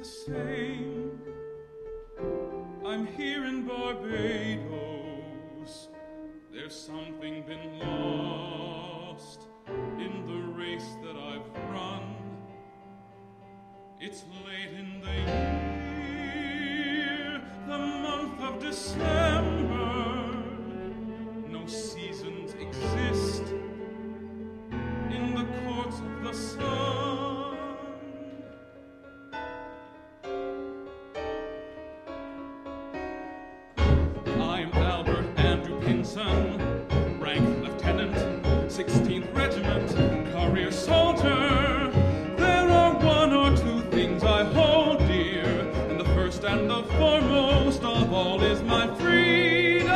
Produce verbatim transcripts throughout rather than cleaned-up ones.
same. I'm here in Barbados. There's something been lost in the race that I've run. It's late in the year, the month of December. No seasons exist in the courts of the sun. I'm Albert Andrew Pinson, rank lieutenant, sixteenth Regiment, career soldier. There are one or two things I hold dear, and the first and the foremost of all is my freedom.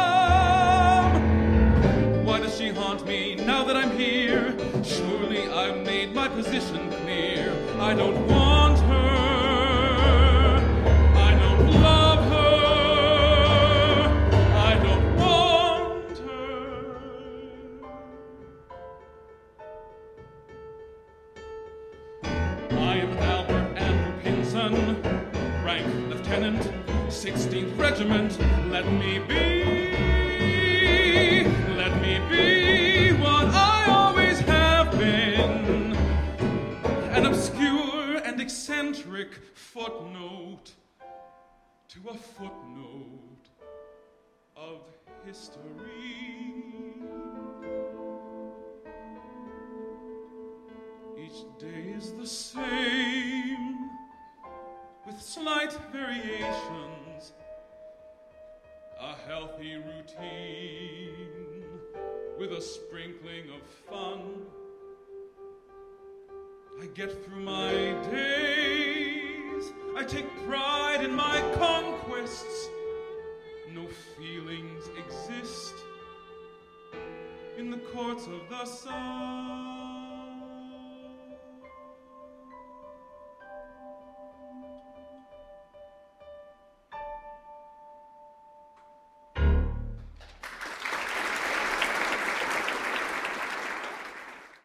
Why does she haunt me now that I'm here? Surely I've made my position clear. I don't want her. I don't love her. I don't want her. I am Albert Andrew Pinson, rank lieutenant, sixteenth Regiment. Let me be, let me be what I always have been, an obscure and eccentric footnote to a footnote of history. Each day is the same, with slight variations, a healthy routine with a sprinkling of fun. I get through my days, I take pride in my conquests. No feelings exist in the courts of the sun.